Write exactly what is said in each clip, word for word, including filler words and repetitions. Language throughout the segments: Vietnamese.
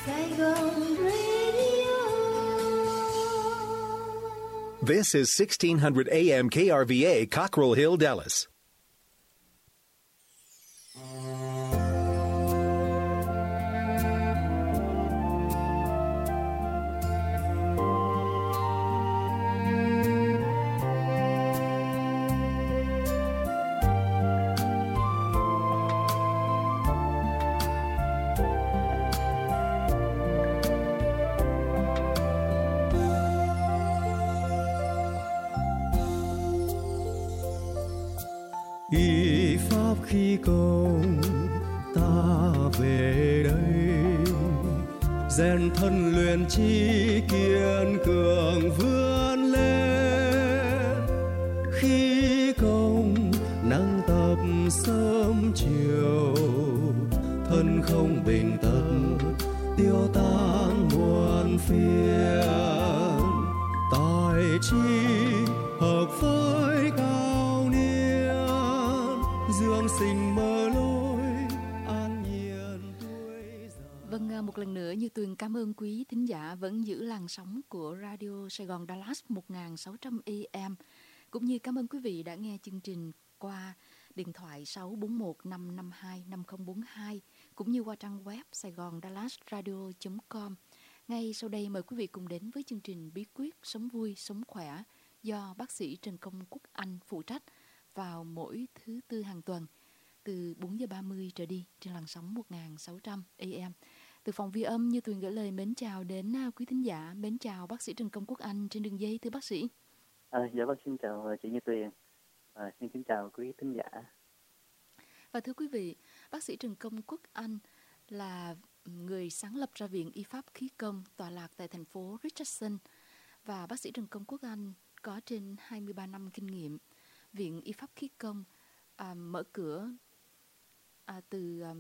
Saigon Radio. This is sixteen hundred A M K R V A, Cockrell Hill, Dallas. Y pháp khi công ta về đây, rèn thân luyện trí kiên cường vươn lên. Khi công nắng tập sớm chiều, thân không bình tật tiêu tan muôn phiền. Tài trí hợp với cao niên, dương sinh mơ lối an nhiên tuổi già. Vâng, một lần nữa Như Tuyền cảm ơn quý thính giả vẫn giữ làn sóng của Radio Sài Gòn Dallas một nghìn sáu trăm A M, cũng như cảm ơn quý vị đã nghe chương trình qua điện thoại sáu bốn một năm năm hai năm không bốn hai, cũng như qua trang web saigon dallas radio chấm com. Ngay sau đây mời quý vị cùng đến với chương trình Bí quyết sống vui, sống khỏe do bác sĩ Trần Công Quốc Anh phụ trách vào mỗi thứ tư hàng tuần từ bốn giờ ba mươi trở đi trên làn sóng một nghìn sáu trăm A M. Từ phòng vi âm, Như Tuyền gửi lời mến chào đến quý thính giả, mến chào bác sĩ Trần Công Quốc Anh trên đường dây. Thưa bác sĩ. À, dạ vâng, xin chào chị Như Tuyền, à, xin kính chào quý thính giả. Và thưa quý vị, bác sĩ Trần Công Quốc Anh là người sáng lập ra Viện Y Pháp Khí Công tọa lạc tại thành phố Richardson. Và bác sĩ Trần Công Quốc Anh có trên hai mươi ba năm kinh nghiệm. Viện Y Pháp Khí Công à, mở cửa à, từ à,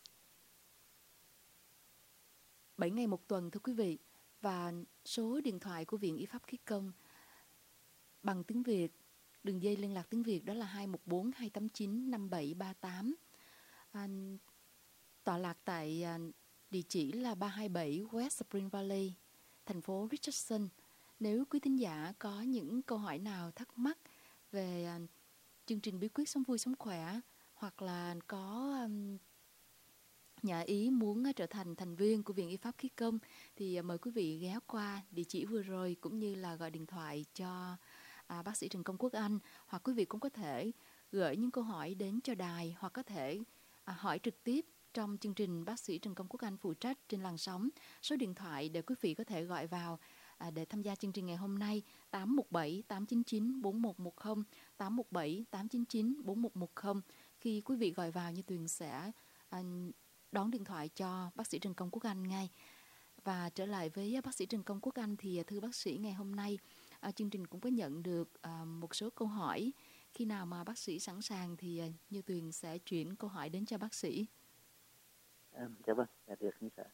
bảy ngày một tuần thưa quý vị. Và số điện thoại của Viện Y Pháp Khí Công bằng tiếng Việt, đường dây liên lạc tiếng Việt đó là hai một bốn hai tám chín năm bảy ba tám. À, tọa lạc tại à, địa chỉ là ba hai bảy West Spring Valley, thành phố Richardson. Nếu quý thính giả có những câu hỏi nào thắc mắc về à, chương trình Bí quyết sống vui sống khỏe, hoặc là có um, nhà ý muốn uh, trở thành thành viên của Viện Y Pháp Khí Công, thì uh, mời quý vị ghé qua địa chỉ vừa rồi, cũng như là gọi điện thoại cho uh, bác sĩ Trần Công Quốc Anh, hoặc quý vị cũng có thể gửi những câu hỏi đến cho đài, hoặc có thể uh, hỏi trực tiếp trong chương trình bác sĩ Trần Công Quốc Anh phụ trách trên làn sóng. Số điện thoại để quý vị có thể gọi vào À, để tham gia chương trình ngày hôm nay tám một bảy tám chín chín bốn một một không, tám một bảy tám chín chín bốn một một không. Khi quý vị gọi vào, Như Tuyền sẽ à, đón điện thoại cho bác sĩ Trần Công Quốc Anh ngay. Và trở lại với bác sĩ Trần Công Quốc Anh thì thưa bác sĩ, ngày hôm nay à, chương trình cũng có nhận được à, một số câu hỏi. Khi nào mà bác sĩ sẵn sàng thì à, Như Tuyền sẽ chuyển câu hỏi đến cho bác sĩ. À, dạ vâng, dạ được, xin chào.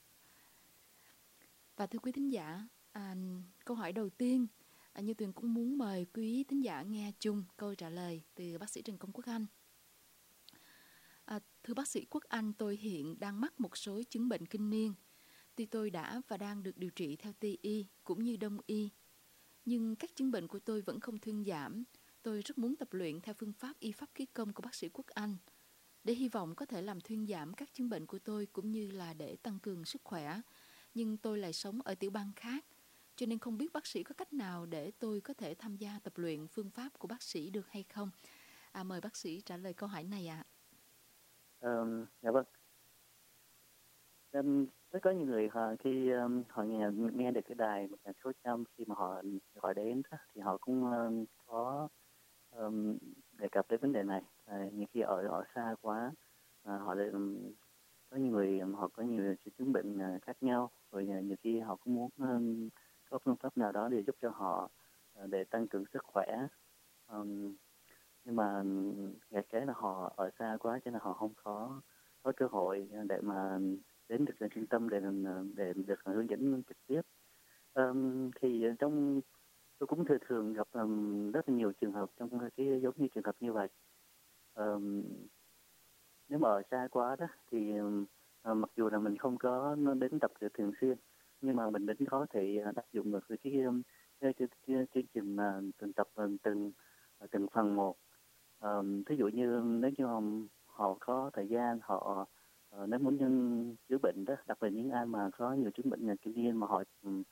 Và thưa quý thính giả, À, câu hỏi đầu tiên, à, Như Tuyền cũng muốn mời quý thính giả nghe chung câu trả lời từ bác sĩ Trần Công Quốc Anh. À, thưa bác sĩ Quốc Anh, tôi hiện đang mắc một số chứng bệnh kinh niên. Tuy tôi đã và đang được điều trị theo Tây y cũng như Đông y, nhưng các chứng bệnh của tôi vẫn không thuyên giảm. Tôi rất muốn tập luyện theo phương pháp Y Pháp Khí Công của bác sĩ Quốc Anh, để hy vọng có thể làm thuyên giảm các chứng bệnh của tôi, cũng như là để tăng cường sức khỏe. Nhưng tôi lại sống ở tiểu bang khác, cho nên không biết bác sĩ có cách nào để tôi có thể tham gia tập luyện phương pháp của bác sĩ được hay không? À, mời bác sĩ trả lời câu hỏi này ạ. À. Um, dạ vâng. Um, có nhiều người họ, khi um, họ nghe, nghe được cái đài một số trăm, khi mà họ gọi đến thì họ cũng um, có um, đề cập đến vấn đề này. À, nhiều khi ở ở xa quá, à, họ lại, um, có nhiều người họ có nhiều chứng bệnh uh, khác nhau, rồi uh, nhiều khi họ cũng muốn um, có phương pháp nào đó để giúp cho họ uh, để tăng cường sức khỏe. Um, nhưng mà ngày cái là họ ở xa quá, cho nên họ không có có cơ hội để mà đến được trung tâm để để được hướng dẫn trực tiếp. Um, thì trong tôi cũng thường thường gặp um, rất là nhiều trường hợp trong cái giống như trường hợp như vậy. Um, nếu mà ở xa quá đó thì um, uh, mặc dù là mình không có đến tập luyện thường xuyên, nhưng mà mình vẫn có thể áp dụng được cái cái cái cái, cái, cái trình mà từng tập từng từng phần một. Um, thí dụ như nếu như họ, họ có thời gian, họ uh, nếu muốn nhân chữa bệnh đó, đặc biệt những ai mà có nhiều chứng bệnh kinh niên mà họ um,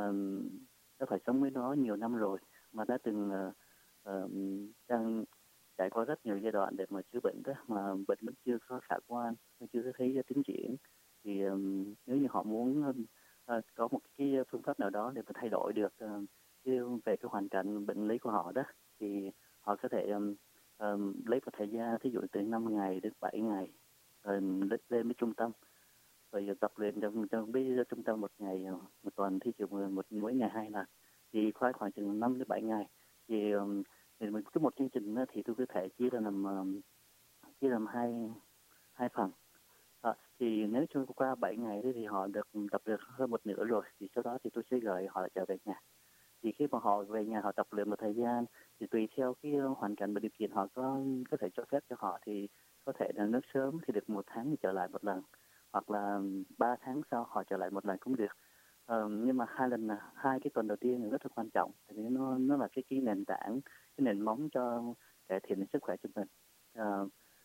đã phải sống với nó nhiều năm rồi, mà đã từng uh, uh, đang trải qua rất nhiều giai đoạn để mà chữa bệnh đó, mà bệnh vẫn chưa có khả quan, chưa có thấy tiến triển, thì um, nếu như họ muốn uh, có một cái phương pháp nào đó để mà thay đổi được uh, về cái hoàn cảnh bệnh lý của họ đó, thì họ có thể um, um, lấy một thời gian, thí dụ từ năm ngày đến bảy ngày, rồi lên lên với trung tâm, rồi tập luyện trong trong với trung tâm một ngày một tuần, thí dụ một mỗi ngày hai lần, thì khoảng khoảng chừng năm đến bảy ngày, thì um, thì mình cứ một chương trình đó, thì tôi có thể chia ra làm um, chia làm hai hai phần. À, thì nếu chưa qua bảy ngày thì họ được tập được hơn một nửa rồi, thì sau đó thì tôi sẽ gửi họ trở về nhà. Thì khi mà họ về nhà họ tập luyện một thời gian, thì tùy theo cái hoàn cảnh và điều kiện họ có có thể cho phép cho họ, thì có thể là nước sớm thì được một tháng thì trở lại một lần, hoặc là ba tháng sau họ trở lại một lần cũng được. Ờ, nhưng mà hai lần là hai cái tuần đầu tiên rất là quan trọng, tại vì nó nó là cái cái nền tảng, cái nền móng cho cải thiện sức khỏe cho mình. Ờ,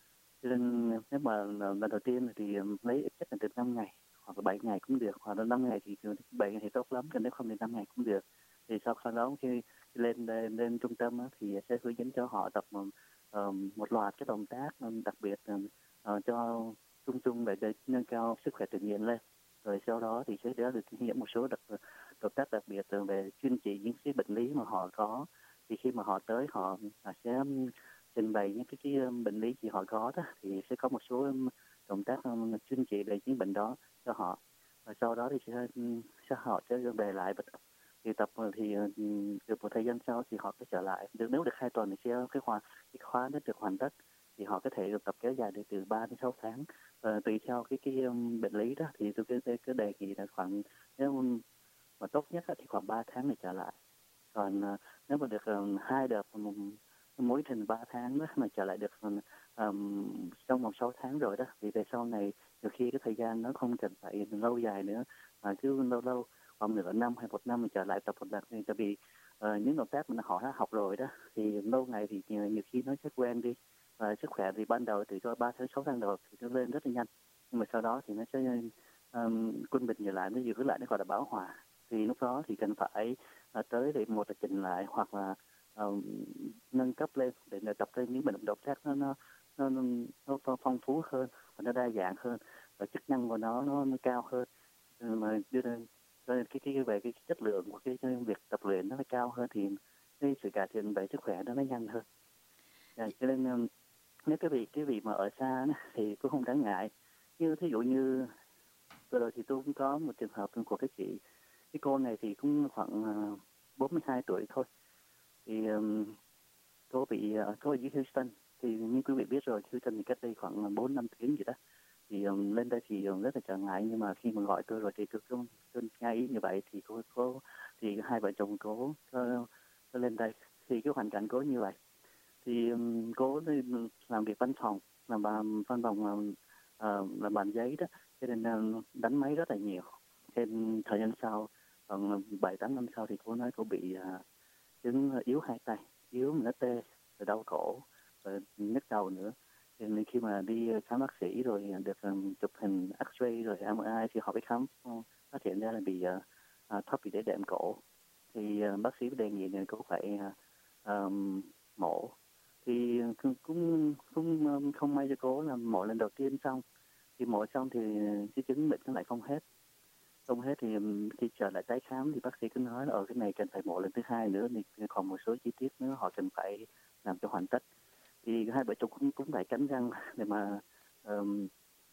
nên nếu mà lần đầu tiên thì lấy ít nhất là từ năm ngày hoặc là bảy ngày cũng được, hoặc là năm ngày thì bảy ngày thì tốt lắm, còn nếu không thì năm ngày cũng được. Thì sau sau đó khi lên lên, lên trung tâm á, thì sẽ hướng dẫn cho họ tập một, uh, một loạt cái động tác đặc biệt uh, cho chung chung để, để nâng cao sức khỏe tự nhiên lên. Rồi sau đó thì sẽ được hướng dẫn một số đặc động tác đặc biệt về chuyên trị những cái bệnh lý mà họ có. Thì khi mà họ tới họ sẽ trình bày những cái, cái bệnh lý gì họ có đó, thì sẽ có một số động tác chuyên trị về những bệnh đó cho họ. Và sau đó thì sẽ, sẽ họ sẽ về lại tập. Thì tập thì được một thời gian sau thì họ sẽ trở lại. Được nếu được hai tuần thì sẽ cái khóa cái khóa nó được hoàn tất, thì họ có thể được tập kéo dài được từ ba đến sáu tháng. Và tùy theo cái cái bệnh lý đó, thì tôi cái cái đề nghị là khoảng, nếu mà tốt nhất thì khoảng ba tháng để trở lại. Còn nếu mà được hai đợt mỗi trình ba tháng đó mà trở lại được um, trong vòng sáu tháng rồi đó, thì về sau này nhiều khi cái thời gian nó không cần phải lâu dài nữa, mà cứ lâu lâu khoảng nửa năm hay một năm mình trở lại tập một lần. Tại vì uh, những động tác mà họ đã học rồi đó, thì lâu ngày thì nhiều, nhiều khi nó sẽ quen đi, và sức khỏe thì ban đầu từ cho ba tháng sáu tháng đầu thì nó lên rất là nhanh, nhưng mà sau đó thì nó sẽ um, quân bình trở lại, nó giữ lại, nó gọi là bão hòa. Thì lúc đó thì cần phải uh, tới để một là chỉnh lại, hoặc là uh, nâng cấp lên để tập lên những bệnh động tác nó nó nó, nó, nó phong phú hơn và nó đa dạng hơn, và chức năng của nó nó, nó cao hơn, mà đưa lên cái cái về cái chất lượng của cái, cái việc tập luyện nó cao hơn, thì cái sự cải thiện về sức khỏe nó nó nhanh hơn. À, cho nên um, nếu cái vị cái vị mà ở xa đó, thì cũng không đáng ngại. Như thí dụ như vừa rồi thì tôi cũng có một trường hợp của cái chị, cái cô này thì cũng khoảng uh, bốn mươi hai tuổi thôi. Thì um, cô bị uh, cô ở dưới Houston, thì như quý vị biết rồi, Houston thì cách đây khoảng bốn năm tiếng gì đó. Thì um, lên đây thì um, rất là trở ngại, nhưng mà khi mà gọi tôi rồi thì tôi không ngay ý như vậy, thì cô cô thì hai vợ chồng cô có, có lên đây. Thì cái hoàn cảnh cô như vậy, thì um, cô làm việc văn phòng, làm bàn văn phòng um, uh, làm bàn giấy đó, cho nên um, đánh máy rất là nhiều. Thêm thời gian sau, khoảng bảy tám năm sau thì cô nói cô bị uh, chứng yếu hai tay, yếu mà nó tê, rồi đau cổ, rồi nhức đầu nữa. Thì khi mà đi khám bác sĩ rồi được um, chụp hình X-ray rồi em rờ i, thì họ mới khám uh, phát hiện ra là bị uh, uh, thoát vị đế đệm cổ. Thì uh, bác sĩ đề nghị là cô phải uh, um, mổ. Thì cũng cũng cũng không may cho cô là mổ lần đầu tiên xong, thì mổ xong thì cái chứng bệnh nó lại không hết. Không hết thì khi trở lại tái khám thì bác sĩ cứ nói là ở cái này cần phải mổ lần thứ hai nữa, thì còn một số chi tiết nữa họ cần phải làm cho hoàn tất. Thì hai vợ chồng cũng cũng phải cắn răng để mà um,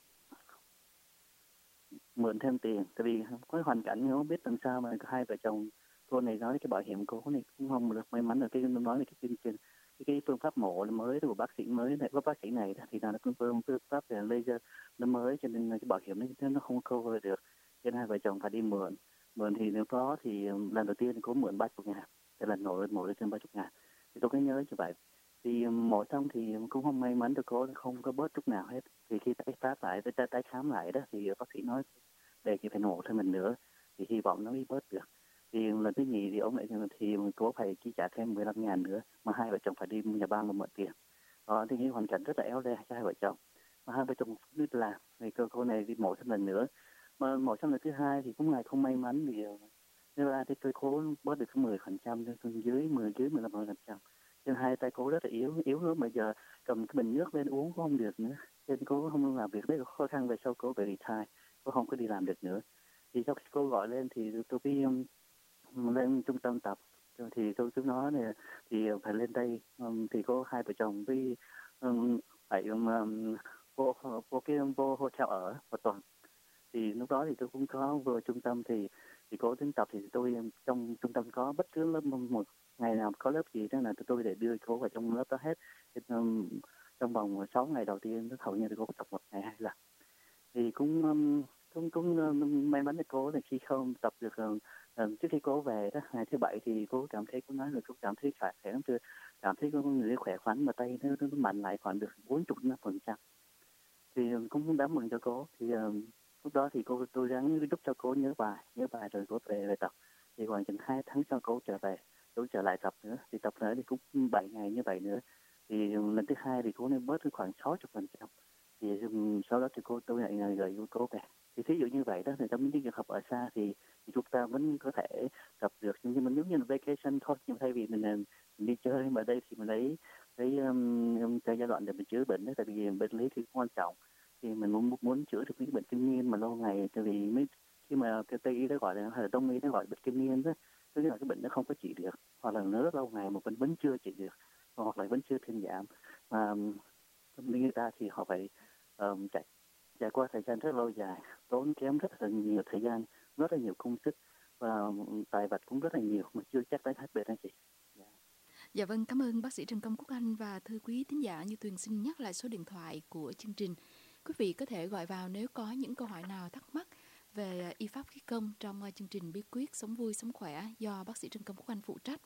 mượn thêm tiền, tại vì có hoàn cảnh không biết làm sao mà hai vợ chồng. Cô này nói cái bảo hiểm cô này cũng không được may mắn, là cái nói là cái chương trình cái, cái phương pháp mổ mới của bác sĩ mới này, của bác sĩ này thì là nó cũng phương pháp về laser nó mới, cho nên cái bảo hiểm nó nó không cover được, cho nên hai vợ chồng phải đi mượn. Mượn thì nếu có thì lần đầu tiên cô mượn ba chục ngàn, để lần nổi mổ lên trên ba chục ngàn. Thì tôi cứ nhớ như vậy. Thì mổ xong thì cũng không may mắn được, cô không có bớt chút nào hết. Thì khi tái phát lại, tái, tái khám lại đó thì bác sĩ nói để chị phải mổ thêm lần nữa, thì hy vọng nó mới bớt được. Thì lần thứ nhì thì ông lại thì cô phải chi trả thêm mười lăm ngàn nữa, mà hai vợ chồng phải đi nhà bang mà mượn tiền. Đó, thì cái hoàn cảnh rất là éo le cho hai vợ chồng. Mà hai vợ chồng đi làm, thì cô, cô này đi mổ thêm lần nữa. Mà mổ xong lần thứ hai thì cũng lại không may mắn vì nếu ra thì tôi cố bớt được có mười phần trăm, dưới mười dưới mười lăm phần trăm. Trên hai tay cô rất là yếu, yếu lắm, bây giờ cầm cái bình nước lên uống cũng không được nữa. Trên cô không làm việc, rất là khó khăn, về sau cô phải retire, cô không có đi làm được nữa. Thì sau khi cô gọi lên thì tôi đi um, lên trung tâm tập, thì tôi cứ nói này thì phải lên đây, um, thì có hai vợ chồng với um, phải um, vô, vô cái vô hotel ở một tuần. Thì lúc đó thì tôi cũng có vô trung tâm, thì thì cô đến tập thì tôi trong trung tâm có bất cứ lớp một ngày nào có lớp gì đó là tôi để đưa cô vào trong lớp đó hết. Thì, um, trong vòng sáu ngày đầu tiên nó hầu như tôi có tập một ngày hai lần. Thì cũng um, cũng cũng um, may mắn cho cô là khi không tập được uh, trước khi cô về đó ngày thứ bảy thì cô cảm thấy, cô nói là cô cảm thấy khỏe khỏe lắm, chưa cảm thấy có người khỏe khoắn, mà tay nó, nó mạnh lại khoảng được bốn mươi phần trăm. Thì cũng đáng mừng cho cô. Thì uh, lúc đó thì cô tôi ráng giúp cho cô nhớ bài nhớ bài rồi cô về về tập. Thì khoảng chừng hai tháng sau cô trở về, cô trở lại tập nữa, thì tập nữa thì cũng bảy ngày như vậy nữa. Thì lần thứ hai thì cô nên bớt khoảng sáu mươi phần trăm. Thì um, sau đó thì cô tôi lại gửi cô về. Thì thí dụ như vậy đó, thì trong những trường hợp ở xa thì, thì chúng ta vẫn có thể tập được, nhưng mà giống như là vacation thôi. Nhưng thay vì mình, mình đi chơi, mà đây thì mình lấy lấy um, cho giai đoạn để mình chữa bệnh đó, tại vì bệnh lý thì quan trọng. Thì mình muốn muốn chữa được những bệnh kinh niên mà lâu ngày, tại vì mới khi mà cái tây y nó gọi là, hay là đông y nó gọi bệnh kinh niên đó, tức là cái bệnh nó không có trị được, hoặc là nó rất lâu ngày mà vẫn vẫn chưa trị được, hoặc là vẫn chưa thuyên giảm, mà người ta thì họ phải um, chạy trải qua thời gian rất lâu dài, tốn kém rất là nhiều thời gian, rất là nhiều công sức và tài vật cũng rất là nhiều mà chưa chắc đã hết bệnh anh chị. Yeah. Dạ vâng, cảm ơn bác sĩ Trần Công Quốc Anh. Và thưa quý thính giả, như Tuyền xin nhắc lại số điện thoại của chương trình. Quý vị có thể gọi vào nếu có những câu hỏi nào thắc mắc về y pháp khí công trong chương trình Bí quyết sống vui sống khỏe do bác sĩ Trần Công Quốc Anh phụ trách.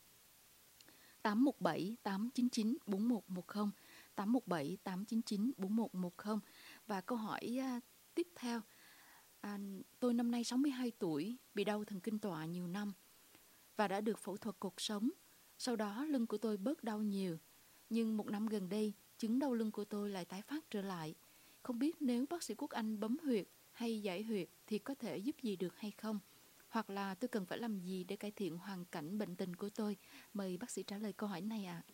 tám một bảy tám chín chín bốn một một không, tám một bảy tám chín chín bốn một một không. Và câu hỏi uh, tiếp theo, à, tôi năm nay sáu mươi hai tuổi, bị đau thần kinh tọa nhiều năm và đã được phẫu thuật cột sống. Sau đó lưng của tôi bớt đau nhiều, nhưng một năm gần đây chứng đau lưng của tôi lại tái phát trở lại. Không biết nếu bác sĩ Quốc Anh bấm huyệt hay giải huyệt thì có thể giúp gì được hay không? Hoặc là tôi cần phải làm gì để cải thiện hoàn cảnh bệnh tình của tôi? Mời bác sĩ trả lời câu hỏi này ạ. À.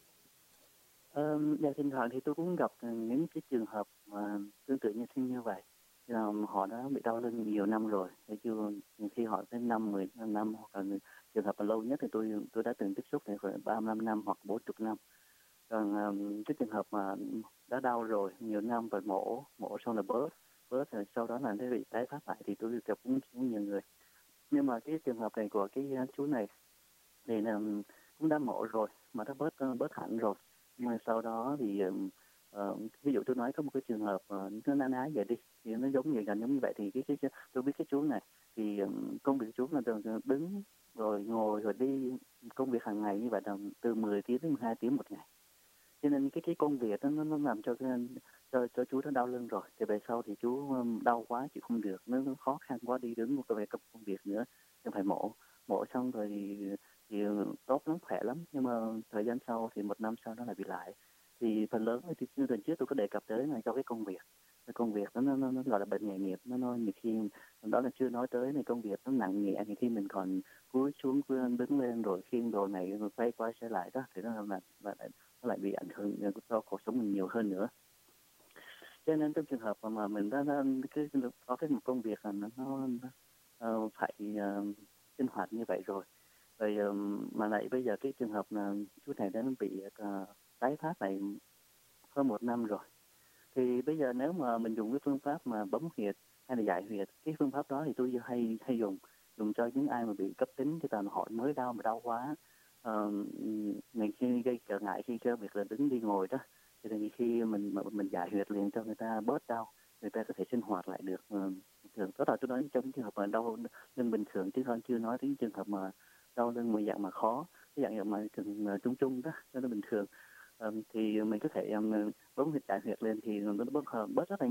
Ờ, dạ, thỉnh thoảng thì tôi cũng gặp những cái trường hợp mà tương tự như thế như vậy. Là họ đã bị đau lưng nhiều năm rồi, thì chưa khi họ tới năm mười năm, hoặc là trường hợp mà lâu nhất thì tôi tôi đã từng tiếp xúc thì khoảng ba mươi lăm năm hoặc bốn mươi năm. Còn um, cái trường hợp mà đã đau rồi nhiều năm và mổ mổ xong là bớt bớt rồi sau đó là nó bị tái phát lại, thì tôi gặp cũng, cũng nhiều người. Nhưng mà cái trường hợp này của cái chú này thì là cũng đã mổ rồi mà nó bớt bớt hẳn rồi. Nhưng mà sau đó thì uh, ví dụ tôi nói có một cái trường hợp uh, nó ná ná vậy đi, thì nó giống như gần giống như vậy, thì cái, cái tôi biết cái chú này thì um, công việc chú là đứng rồi ngồi rồi đi công việc hàng ngày như vậy, là từ mười tiếng đến mười hai tiếng một ngày. Cho nên cái cái công việc đó, nó nó làm cho cái cho cho chú nó đau lưng rồi. Thì về sau thì chú đau quá chịu không được, nó, nó khó khăn quá đi đứng một cái công việc nữa, nên phải mổ mổ xong rồi thì, thì tốt lắm, khỏe lắm. Nhưng mà thời gian sau thì một năm sau nó lại bị lại. Thì phần lớn thì như lần trước tôi có đề cập tới là cho cái công việc cái công việc đó, nó, nó, nó gọi là bệnh nghề nghiệp. Nó, nó nhiều khi đó là chưa nói tới này, công việc nó nặng nhẹ thì khi mình còn cúi xuống đứng lên rồi khiêng đồ này quay qua trở lại đó, thì nó là, là, là nó lại bị ảnh hưởng cho cuộc sống mình nhiều hơn nữa. Cho nên trong trường hợp mà mình đã, đã cái, có cái một công việc là nó, nó uh, phải uh, sinh hoạt như vậy rồi, rồi uh, mà lại bây giờ cái trường hợp là chú này đã bị uh, tái phát lại hơn một năm rồi, thì bây giờ nếu mà mình dùng cái phương pháp mà bấm huyệt hay là giải huyệt, cái phương pháp đó thì tôi hay hay dùng dùng cho những ai mà bị cấp tính, thì là họ mới đau mà đau quá, uh, ngày khi gây trở ngại khi cho việc là đứng đi ngồi đó, thì là khi mình mình giải huyệt liền cho người ta bớt đau, người ta có thể sinh hoạt lại được uh, thường. Đó là tôi nói trong trường hợp mà đau lưng bình thường, chứ không chưa nói đến trường hợp mà đau lưng một dạng mà khó, cái dạng mà thường trung trung đó, cho nó bình thường. Um, thì mình có thể um, bấm huyệt giải huyệt lên thì nó bớt bớt rất là nhanh.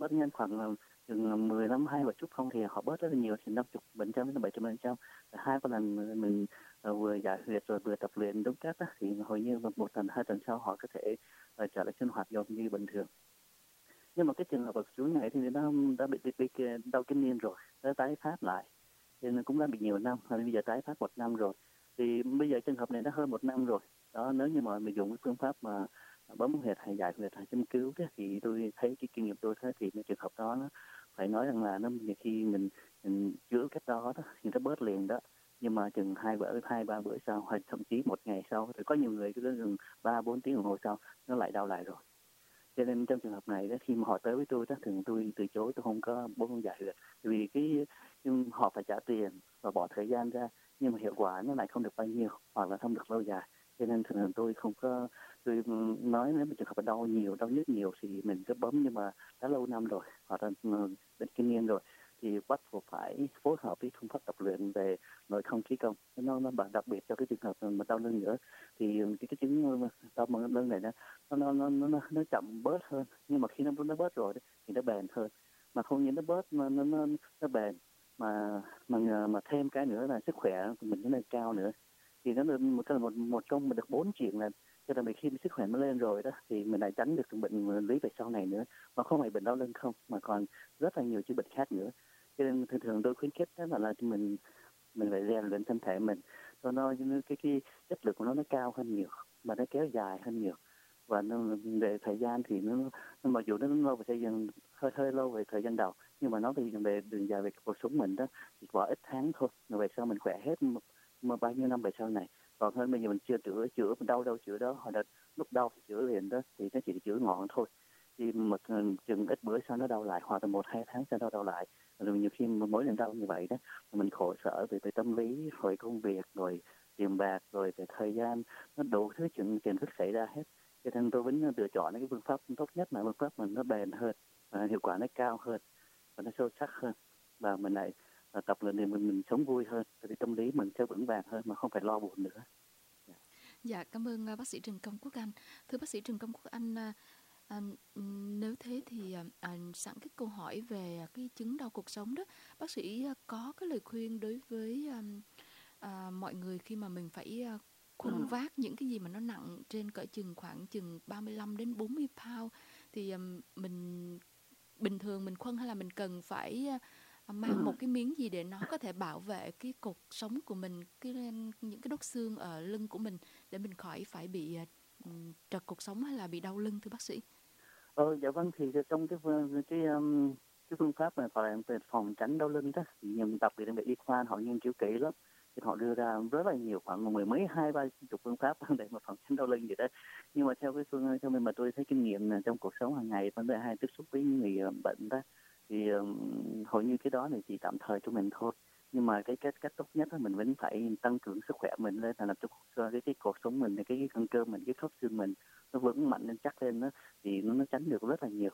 bớt nhanh khoảng chừng mười năm hai một chút không thì họ bớt rất là nhiều, thì năm chục phần trăm đến bảy mươi phần trăm. Hai ba lần mình uh, vừa giải huyệt rồi vừa tập luyện đúng cách á, thì hầu như một tuần hai tuần sau họ có thể uh, trở lại sinh hoạt giống như bình thường. Nhưng mà cái trường hợp của chú này thì nó đã bị, bị, bị đau kinh niên rồi, nó tái phát lại, nên cũng đã bị nhiều năm, và bây giờ tái phát một năm rồi. Thì bây giờ trường hợp này nó hơn một năm rồi. Đó, nếu như mà mình dùng cái phương pháp mà bấm huyệt hay giải huyệt hay châm cứu đó, thì tôi thấy cái kinh nghiệm tôi thấy thì cái trường hợp đó nó phải nói rằng là nó khi mình, mình chữa cách đó, đó thì nó bớt liền đó. Nhưng mà chừng hai bữa hai ba bữa sau hay thậm chí một ngày sau, thì có nhiều người cứ chừng ba bốn tiếng đồng hồ sau nó lại đau lại rồi. Cho nên trong trường hợp này đó, khi mà họ tới với tôi đó, thường tôi từ chối, tôi không có bấm giải huyệt, vì cái nhưng họ phải trả tiền và bỏ thời gian ra, nhưng mà hiệu quả nó lại không được bao nhiêu hoặc là không được lâu dài. Cho nên thường tôi không có, tôi nói nếu mà trường hợp đau nhiều, đau nhức nhiều thì mình cứ bấm, nhưng mà đã lâu năm rồi hoặc là bệnh kinh niên rồi thì bắt buộc phải phối hợp với phương pháp tập luyện về nội không khí công. Nó nó đặc biệt cho cái trường hợp mà đau lưng nữa, thì cái cái chứng đau lưng này nó nó nó nó nó chậm bớt hơn, nhưng mà khi nó nó bớt rồi thì nó bền hơn. Mà không những nó bớt mà nó nó nó bền, mà mà mà thêm cái nữa là sức khỏe của mình nó lên cao nữa, thì nó là một một một công mà được bốn chuyện là, cho nên khi sức khỏe nó lên rồi đó thì mình lại tránh được những bệnh lý về sau này nữa, mà không phải bệnh đau lưng không mà còn rất là nhiều chứng bệnh khác nữa. Cho nên thường thường tôi khuyến khích đó là, là mình mình phải rèn luyện thân thể mình cho nó cái cái chất lượng của nó nó cao hơn nhiều, mà nó kéo dài hơn nhiều, và nó về thời gian thì nó, nó mặc dù nó lâu về thời gian hơi hơi lâu về thời gian đầu, nhưng mà nó thì về đường dài về cuộc sống mình đó chỉ qua ít tháng thôi, rồi về sau mình khỏe hết mà bao nhiêu năm về sau này. Còn hơn bây giờ mình chưa chữa chữa mình đau đâu chữa đó, hoặc là lúc đau thì chữa liền đó, thì nó chỉ chữa ngọn thôi, thì một chừng ít bữa sau nó đau lại, hoặc là một hai tháng sau đó đau lại. Rồi nhiều khi mỗi lần đau như vậy đó mình khổ sở về, về tâm lý, rồi công việc, rồi tiền bạc, rồi về thời gian, nó đủ thứ chuyện tiền thức xảy ra hết. Cho nên tôi vẫn lựa chọn cái phương pháp tốt nhất là phương pháp mà nó bền hơn, và hiệu quả nó cao hơn, và nó sâu sắc hơn, và mình lại tập luyện để mình, mình sống vui hơn, thì tâm lý mình sẽ vững vàng hơn mà không phải lo buồn nữa. Yeah. Dạ, cảm ơn uh, bác sĩ Trần Công Quốc Anh. Thưa bác sĩ Trần Công Quốc Anh, uh, uh, nếu thế thì uh, uh, sẵn cái câu hỏi về uh, cái chứng đau cuộc sống đó, bác sĩ uh, có cái lời khuyên đối với um, uh, mọi người khi mà mình phải uh, khuân vác những cái gì mà nó nặng trên cỡ chừng khoảng chừng ba mươi lăm đến bốn mươi pound, thì um, mình bình thường mình khuân hay là mình cần phải uh, mang một cái miếng gì để nó có thể bảo vệ cái cột sống của mình, cái những cái đốt xương ở lưng của mình, để mình khỏi phải bị uh, trật cột sống hay là bị đau lưng, thưa bác sĩ? Ờ, dạ vâng, thì trong cái cái um, cái phương pháp mà gọi là về phòng tránh đau lưng đó, thì nhiều đặc biệt là về y khoa họ nghiên cứu kỹ lắm, thì họ đưa ra rất là nhiều, khoảng mười mấy hai ba chục phương pháp để mà phòng tránh đau lưng vậy đó. Nhưng mà theo cái phương theo mình mà tôi thấy kinh nghiệm trong cuộc sống hàng ngày, vấn đề hay tiếp xúc với người bệnh đó, thì um, hầu như cái đó này chỉ tạm thời cho mình thôi. Nhưng mà cái cách cách tốt nhất là mình vẫn phải tăng cường sức khỏe mình lên, là làm cho cái cái cột sống mình, cái cái gân cơ mình, cái khớp xương mình nó vững mạnh lên, chắc lên đó, thì nó, nó tránh được rất là nhiều.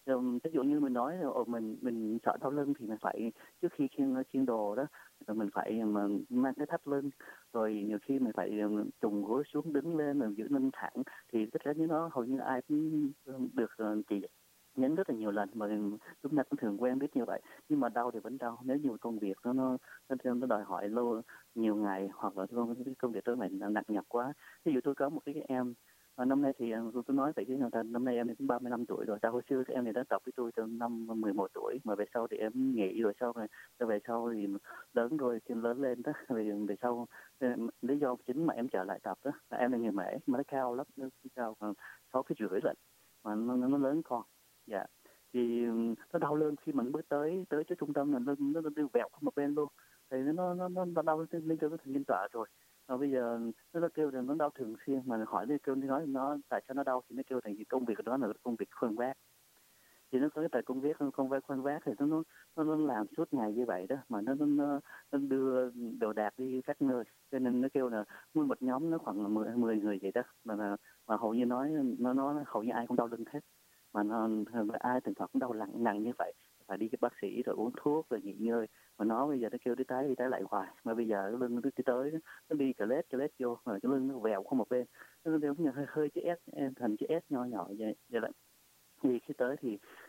Ví dụ như mình nói là mình mình sợ đau lưng thì mình phải trước khi khiêng khiêng đồ đó, rồi mình phải mà mang cái thắt lưng, rồi nhiều khi mình phải trùng gối xuống đứng lên rồi giữ lưng thẳng, thì tất cả những đó hầu như ai cũng được chỉ nhấn rất là nhiều lần, mà chúng ta cũng thường quen biết như vậy. Nhưng mà đau thì vẫn đau, nếu như công việc nó nó nó đòi hỏi lâu nhiều ngày, hoặc là công việc tôi mình nặng nhọc quá. Ví dụ tôi có một cái em và năm nay thì tôi nói vậy chứ năm nay em cũng ba mươi lăm tuổi rồi. Tại hồi xưa thì em này đã tập với tôi từ năm mười một tuổi, mà về sau thì em nghỉ rồi, sau này về sau thì lớn rồi, thì lớn lên đó, về về sau lý do chính mà em trở lại tập đó là em là người mễ mà nó cao lắm, nó cao khoảng sáu cái rưỡi lận, mà nó nó lớn con. Dạ, thì nó đau lưng khi mà nó bước tới tới chỗ trung tâm là nó nó nó vẹo qua một bên luôn, thì nó nó nó, nó đau lên cho cái thần kinh tọa rồi. Và bây giờ nó kêu là nó đau thường xuyên, mà hỏi nó kêu nó nói nó tại sao nó đau, thì nó kêu thành công việc của nó là công việc khuân vác. Thì nó có cái tại công việc không phải khuân vác thì nó nó nó làm suốt ngày như vậy đó, mà nó nó nó đưa đồ đạc đi các nơi, cho nên nó kêu là nguyên một nhóm nó khoảng mười mười người vậy đó, mà mà hầu như nói nó nó hầu như ai cũng đau lưng hết, mà nó ai từng thoảng cũng đau nặng nặng như vậy, phải đi cái bác sĩ rồi uống thuốc rồi nghỉ ngơi. Mà nó bây giờ nó kêu đi tái đi tái lại hoài, mà bây giờ cái lưng nó đi tới nó đi cà lết cà lết vô, rồi cái lưng nó vèo qua một bên, nó đều hơi hơi chữ S thành chữ S nhỏ nhỏ vậy vậy đấy. Thì khi tới thì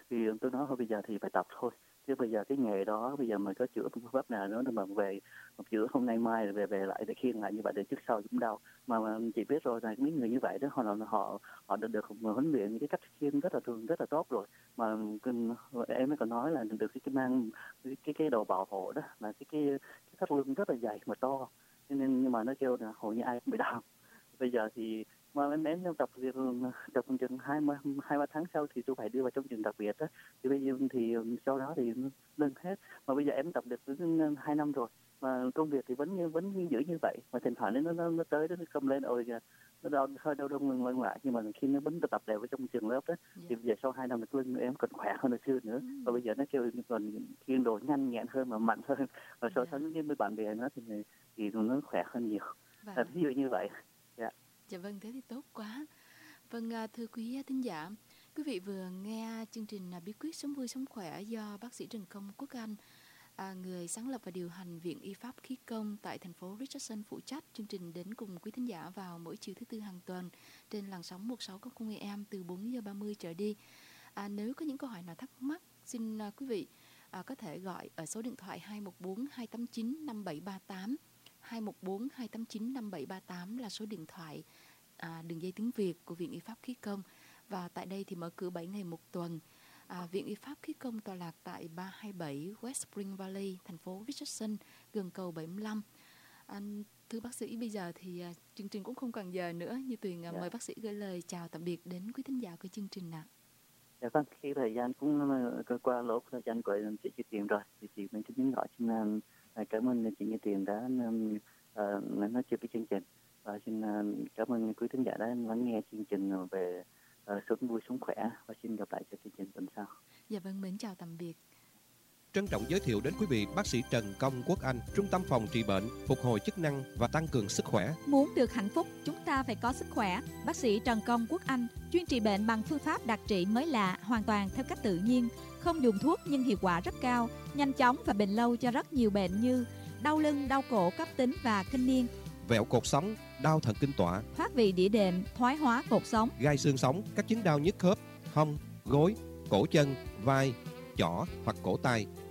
Thì tôi nói thôi bây giờ thì phải tập thôi. Chứ bây giờ cái nghề đó bây giờ mình có chữa phương pháp nào nữa mà về một chữa hôm nay mai rồi về về lại để khiêng lại như vậy để trước sau cũng đau. Mà, mà chị biết rồi là mấy người như vậy đó họ họ họ được được huấn luyện những cái cách khiêng rất là thường rất là tốt rồi. Mà em mới còn nói là được cái, cái mang cái cái, cái đồ bảo hộ đó là cái cái cái thắt lưng rất là dày mà to. Cho nên nhưng mà nó kêu là hầu như ai cũng bị đau. Bây giờ thì mà em em tập tập chừng hai hai ba tháng sau thì tôi phải đưa vào trong trường đặc biệt đó. Thì bây giờ thì sau đó thì lên hết. Mà bây giờ em tập được hai năm rồi mà công việc thì vẫn như vẫn giữ như vậy. Mà thỉnh thoảng nó nó nó tới nó cầm lên ôi nó đau hơi đau đông lưng lưng lại, nhưng mà khi nó vẫn tập đều ở trong trường lớp đó yeah. Thì bây giờ sau hai năm thì lưng em còn khỏe hơn hồi xưa nữa. Mm. Và bây giờ nó kêu còn khiêng đồ nhanh nhẹn hơn mà mạnh hơn. Và so sánh với bạn bè nó thì thì nó khỏe hơn nhiều. Vâng. Ví dụ như vậy. Yeah. Dạ vâng, thế thì tốt quá. Vâng, thưa quý thính giả, quý vị vừa nghe chương trình Bí quyết sống vui sống khỏe do bác sĩ Trần Công Quốc Anh, à, người sáng lập và điều hành Viện Y Pháp Khí Công tại thành phố Richardson phụ trách. Chương trình đến cùng quý thính giả vào mỗi chiều thứ tư hàng tuần trên làn sóng một sáu không không A M từ bốn giờ ba mươi trở đi. À, nếu có những câu hỏi nào thắc mắc, xin uh, quý vị uh, có thể gọi ở số điện thoại hai một bốn hai tám chín năm bảy ba tám. hai một bốn hai tám chín năm bảy ba tám là số điện thoại à, đường dây tiếng Việt của Viện Y Pháp Khí Công. Và tại đây thì mở cửa bảy ngày một tuần. À, Viện Y Pháp Khí Công tọa lạc tại ba hai bảy West Spring Valley, thành phố Richardson, gần cầu bảy mươi lăm. À, thưa bác sĩ, bây giờ thì à, chương trình cũng không còn giờ nữa. Như Tuyền à, yeah. mời bác sĩ gửi lời chào tạm biệt đến quý thính giả của chương trình ạ. Dạ vâng, khi thời gian cũng qua lỗ thời gian của chị Như Tiền rồi, thì chị mình xin gọi xin uh, cảm ơn chị Như Tiền đã um, uh, nói chuyện với chương trình. Và xin uh, cảm ơn quý thính giả đã lắng nghe chương trình về uh, sống vui sống khỏe, và xin gặp lại cho chương trình tuần sau. Dạ vâng, mến chào tạm biệt. Trân trọng giới thiệu đến quý vị bác sĩ Trần Công Quốc Anh, Trung tâm phòng trị bệnh, phục hồi chức năng và tăng cường sức khỏe. Muốn được hạnh phúc, chúng ta phải có sức khỏe. Bác sĩ Trần Công Quốc Anh chuyên trị bệnh bằng phương pháp đặc trị mới lạ, hoàn toàn theo cách tự nhiên, không dùng thuốc nhưng hiệu quả rất cao, nhanh chóng và bền lâu cho rất nhiều bệnh như đau lưng, đau cổ cấp tính và kinh niên, vẹo cột sống, đau thần kinh tọa, thoát vị đĩa đệm, thoái hóa cột sống, gai xương sống, các chứng đau nhức khớp, hông, gối, cổ chân, vai, chỏ hoặc cổ tay.